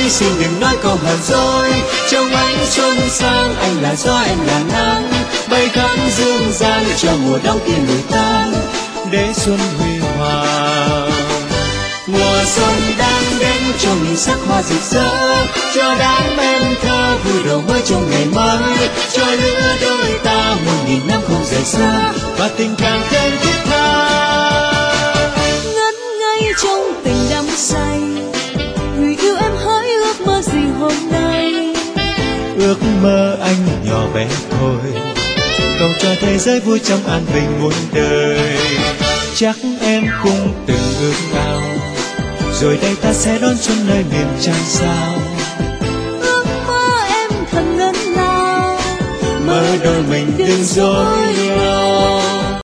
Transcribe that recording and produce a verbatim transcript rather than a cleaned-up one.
xin đừng nói câu hờn dỗi. Trong ánh xuân sang anh là gió em là nắng, bay khắp dương gian cho mùa đông kia lùi tan để xuân huy hoàng. Mùa xuân đang đến cho mình sắc hoa rực rỡ, cho đám em thơ vui đầu mới trong ngày mới, cho lứa đôi ta muôn nghìn năm không rời xa và tình càng thêm thiết tha. Ngất ngây trong tình đắm say, người yêu em hỡi ước mơ gì hôm nay. Ước mơ anh nhỏ bé thôi, cầu cho thế giới vui trong an bình muôn đời. Chắc em cũng từng ước ao, rồi đây ta sẽ đón xuân nơi miền trăng sao. Ước mơ em thật lớn lao, mơ đôi mình đừng dối nhau.